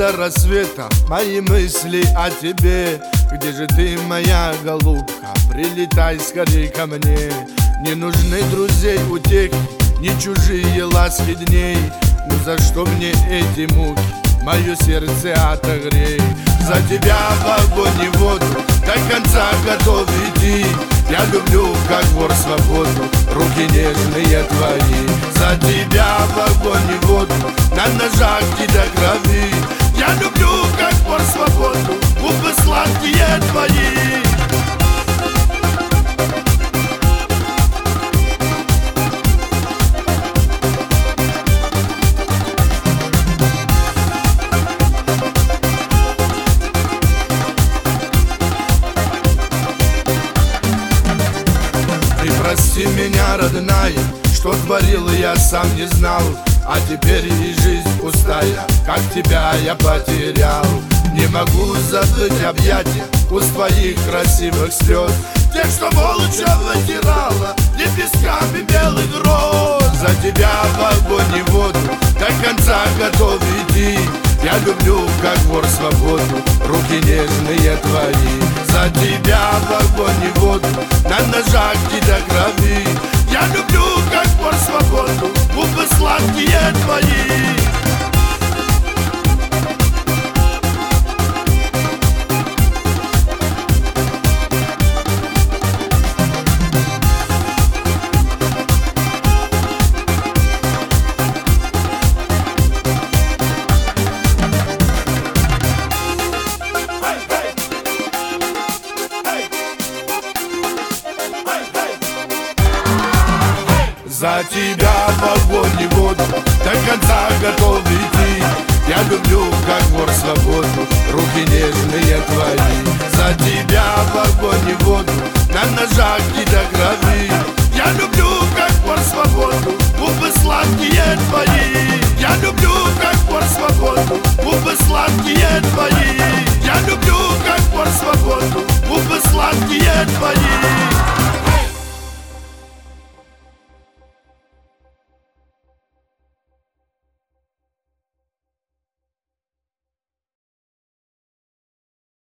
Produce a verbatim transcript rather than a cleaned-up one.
до рассвета мои мысли о тебе. Где же ты, моя голубка? Прилетай скорей ко мне. Не нужны друзей утехи, не чужие ласки дней. Ну за что мне эти муки? Мое сердце отогрей. За тебя в огонь и воду до конца готов идти. Я люблю, как вор, свободу, руки нежные твои. За тебя в огонь и воду, на ножах и до крови. Я люблю, как вор, свободу, губы сладкие твои. Прости меня, родная, что творил я сам не знал. А теперь и жизнь пустая, как тебя я потерял. Не могу забыть объятия уст твоих красивых слез, тех, что молча вытирала лепестками белых роз. За тебя в огонь и воду до конца готов идти. Я люблю, как вор, свободу, руки нежные твои. За тебя в огонь и воду, на ножах и до крови. Я люблю, как вор, свободу, губы сладкие твои. За тебя в огонь и воду до конца готов идти. Я люблю, как вор, свободу, руки нежные твои. За тебя в огонь и воду, на ножах и до крови. Я люблю, как вор, свободу, губы сладкие твои. Я люблю, как вор, свободу, губы сладкие твои. Я люблю,